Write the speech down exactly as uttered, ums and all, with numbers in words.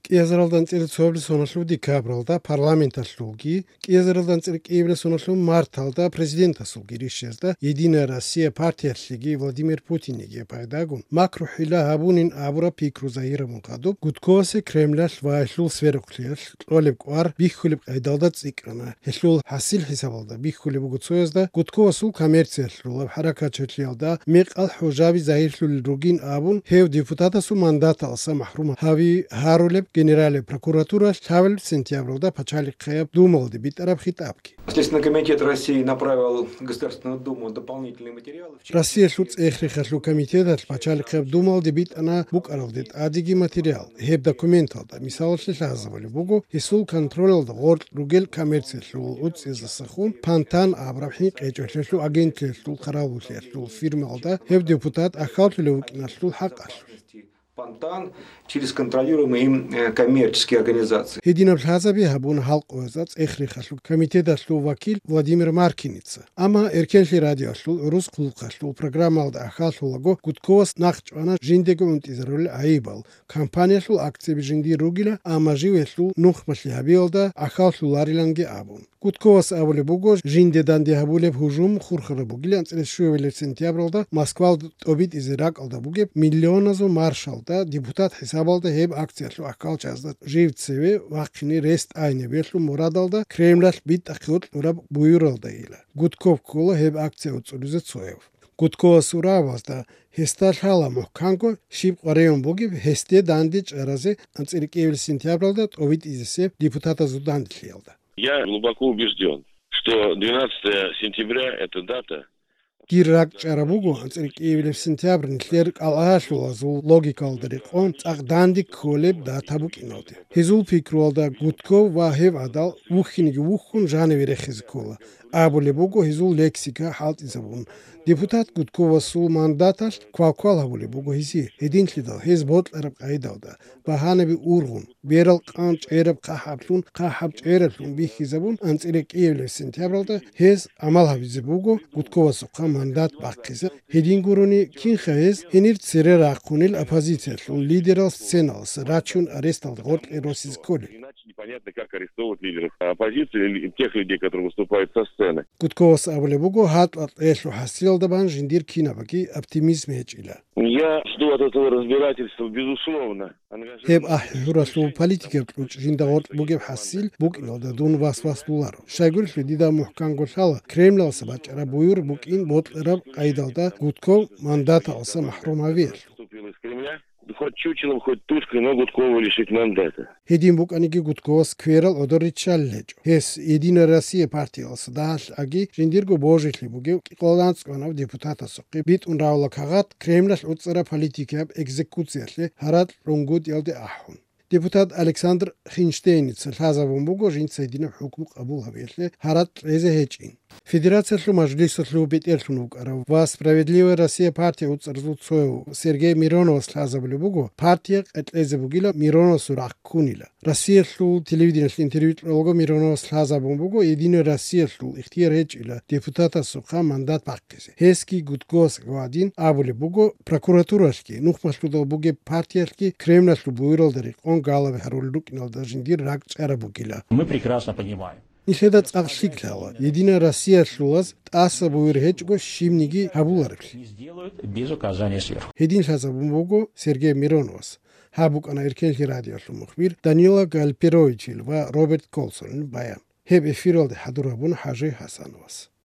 კიაზრალდან წილი ცოებლის სონაშლუდი გაბრალდა პარლამენტაშლუგი, კიაზრალდან წილი კიევლეს სონაშლუ მართავდა პრეზიდენტასულგი რიშერდა იდინა რასია პარტიაშლიგი ვლადიმერ პუტინიგი პაიდაგუნ მაკროჰილა აბუნინ აბურა ფიქრუზა ირმუნყადუ გუთქოვასე კრემლაშ ვაიშლულ სვეროქლიაშ ყოლებ ყარ ბიხულებ ყედალდა წიკრნა ჰესლულ ჰასილ ჰესავალდა ბიხულებ გუცოეზდა გუთქოვასულ კომერციაშლულ ჰარაკაჩეჩიალდა მეყალ ჰოჟავი ზაირშლულ რუგინ აბუნ ჰევ დეპუტატასუ მანდატალსა მაჰრუმა ჰავი ჰაროლებ Генеральная прокуратура Шавель сентября почали думал дебитаров хитапки. Следственный комитет России направил в Государственную Думу дополнительные материалы. Россия шуц эхрихашлу комитет почали думал дебит она букаровдет адиги материал. Хеб документал да мисал шлазовали бугу исул контролил да горд ругел коммерцияшлу уц из сахун пантан абрахи эчошлу агентшлу харавушлу фирмалда хеб депутат ахалтлу кинашлу хакаш. Пантан через контролируемые им коммерческие организации. Единым хазаби хабун халқозац эхрихашлу комитеташлу вакил Владимир Маркиница. Ама эркеншли радиошлу рус кулқашлу программалда ахалшулаго гудковас нахчвана жиндего унтизрул айбал. Компанияшлу акции жинди ругила ама живешлу нухмашли хабиолда ахалшулариланге абун. Гудковас авуле буго жиндедан дехабуле хужум хурхара бугилан целешуевеле сентябралда Москвал обид изирак алда буге миллионазу маршал და депутат ჰესაბალდა ჰებ აქციაშლუ ახალჩაზდა ჟივცევე ვახინი რესტ აინებელუ მორადალდა კრემლაშ ბიტახოთ ურა ბუირალდა ილა გუთკოვ კოლა ჰებ აქცია უწულიზე ცოევ გუთკოვა სურავაზდა ჰესტაშალა მოხანკო შიპ ყარეონ ბოგი ჰესტე დანდი ჭერაზე ანწირი კიევის სენტიაბრალდა ტოვით იზესე депутата зудандхиელდა Я глубоко убежден, что двенадцатое сентября это дата Гирак чарабугу анцер киевлев сентябрь лер алашула зул логикалдери қон цағданди колеб да табукиноди хизул фикролда гутков ва хев адал вухинги вухун жаны верехиз кола абуле бугу хизул лексика халт изабун депутат гуткова сул мандаташ кваквал абуле бугу хизи единчлидал хиз ботлараб айдалда баханеби ургун берал қанч эраб қахаблун қахаб ჭერებლун бихизабун анцер киевлев сентябрда хиз амал хавизе бугу гуткова суқа мандат баққиза хедингуруни кинхаез хенир церер ақунил оппозициялу лидерал сценалс рачун арестал горд эросиз коли непонятно как арестовывать лидеров оппозиции или тех людей, которые выступают со сцены. Гудковас авлебуго хат эшлу хасилдабан жиндир кинабаки оптимизм ечила. Я жду от этого разбирательства безусловно. Хеб ах юрашлу политике ключ жиндагот бугеб хасил букино да дун вас вас дулар. Шайгул шдида мухкан гошала Кремль сабачара буюр букин ботлараб айдалда Гудков мандата алса махрумавер. Хоть чучелом, хоть тушкой, но Гудкову лишить мандата. Хедин буканиги Гудковас кверал одоричаллеч. Хес Единая Россия партиялсы даш аги жиндирго божихли буге қолдансканав депутата соқи бит унраула кагат Кремльш уцара политикаб экзекуцияшле харат рунгут ялде ахун. Депутат Александр Хинштейниц лазавун буго жинцайдина хукм қабул хаверле харат резе хечин. Федерация Мажилису Бетельшунук, Ва Справедливая Россия партия Уцарзуцоев Сергей Миронов слазавли бугу, партия Этлезебугила Миронов Суракунила. Россия шлу телевидение интервью Олга Миронов слазавун бугу, Единая Россия шлу ихтияр хечила депутата Суха мандат паккизе. Хески Гудкос Гвадин Абули бугу, прокуратурашки, нухмашлу буге партияшки, Кремляшлу буиралдари, он галаве харуллукинал дажиндир ракч арабугила. Мы прекрасно понимаем. Ниседат царшиклала. Единая Россия шлулаз аса буирхечго шимниги хабуларкли. Не сделают без указания сверху. Един шазабумбого Сергей Мироновс. Хабук ана эркенхи радио шлумухбир Данила Галперович ва Роберт Колсон баян. Хеб эфиралде хадурабун Хажи Хасановс.